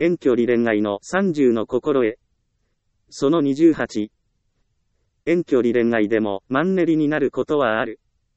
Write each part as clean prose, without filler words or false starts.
遠距離恋愛の30の心得。その28。遠距離恋愛でもマンネリになることはある。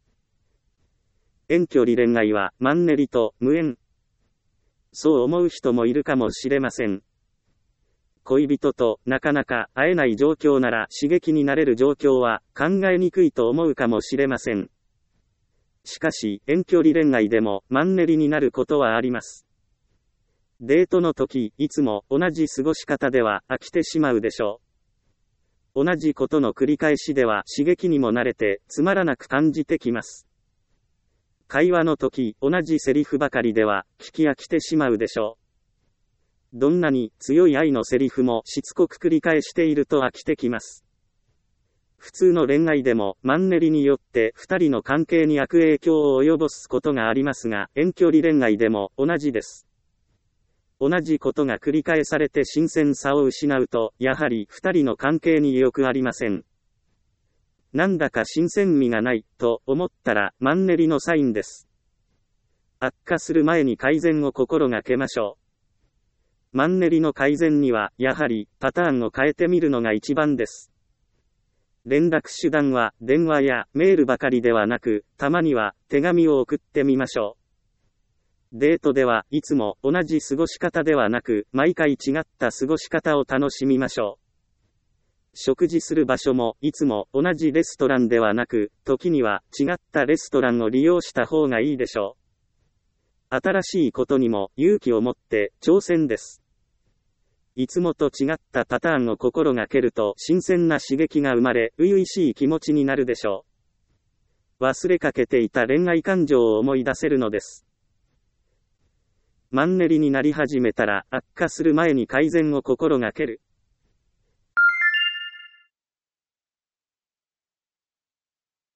遠距離恋愛はマンネリと無縁。そう思う人もいるかもしれません。恋人となかなか会えない状況なら刺激になれる状況は考えにくいと思うかもしれません。しかし遠距離恋愛でもマンネリになることはあります。デートの時、いつも同じ過ごし方では飽きてしまうでしょう。同じことの繰り返しでは刺激にも慣れてつまらなく感じてきます。会話の時、同じセリフばかりでは聞き飽きてしまうでしょう。どんなに強い愛のセリフもしつこく繰り返していると飽きてきます。普通の恋愛でもマンネリによって二人の関係に悪影響を及ぼすことがありますが、遠距離恋愛でも同じです。同じことが繰り返されて新鮮さを失うと、やはり二人の関係に良くありません。なんだか新鮮味がないと思ったらマンネリのサインです。悪化する前に改善を心がけましょう。マンネリの改善にはやはりパターンを変えてみるのが一番です。連絡手段は電話やメールばかりではなく、たまには手紙を送ってみましょう。デートではいつも同じ過ごし方ではなく、毎回違った過ごし方を楽しみましょう。食事する場所もいつも同じレストランではなく、時には違ったレストランを利用した方がいいでしょう。新しいことにも勇気を持って挑戦です。いつもと違ったパターンを心がけると新鮮な刺激が生まれ、初々しい気持ちになるでしょう。忘れかけていた恋愛感情を思い出せるのです。マンネリになり始めたら悪化する前に改善を心がける。